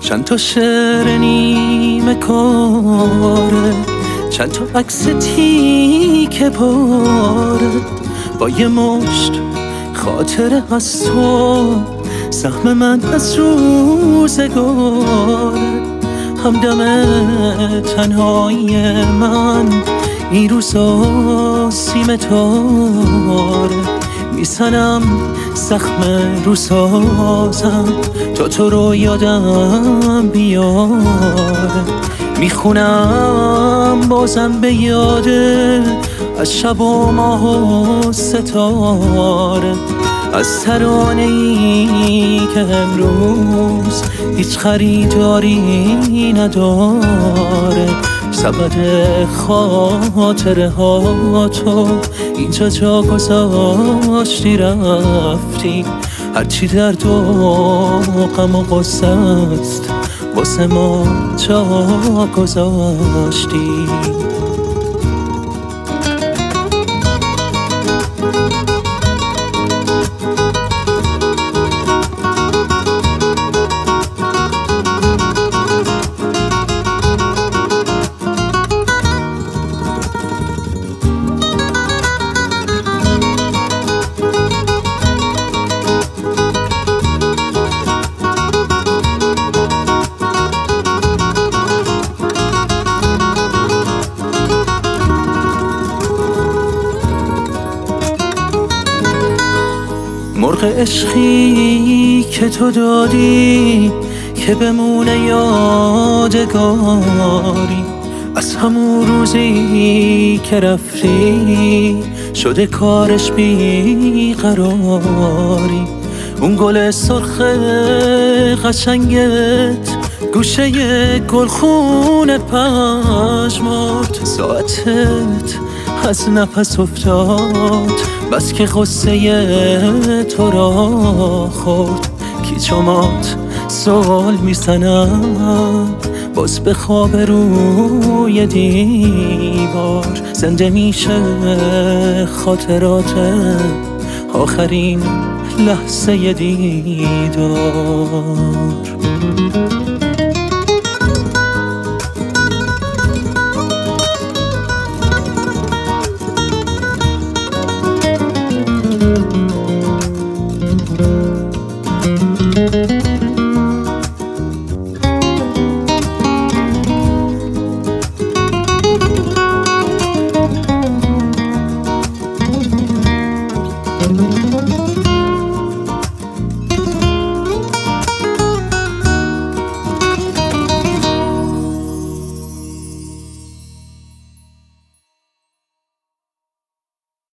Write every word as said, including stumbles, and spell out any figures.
چند تا شعر نیمه کاره، چند تا عکس تیکه پاره، با یه مشت خاطره از تو، سهم من از روزگاره. همدم تنهایی من این روزا سیم تاره، میسنم زخم رو سازم تا تو رو یادم بیاره. میخونم بازم به یاده از شب و ماه و ستاره، از ترانه‌ای که امروز هیچ خریداری نداره. سبد خاطره ها تو اینجا جا گذاشتی رفتی، هرچی درد و غم و غصه است واسه ما جا گذاشتی. مرغ عشقی که تو دادی که بمونه یادگاری، از همون روزی که رفتی شده کارش بیقراری. اون گل سرخ قشنگت گوشه گلخون پژمرد، ساعتت از نفس افتاد بس که غصه تو را خورد. کیچومات سوال میزنم باز به خواب روی دیوار، زنده میشه خاطرات آخرین لحظه دیدار. Thank you.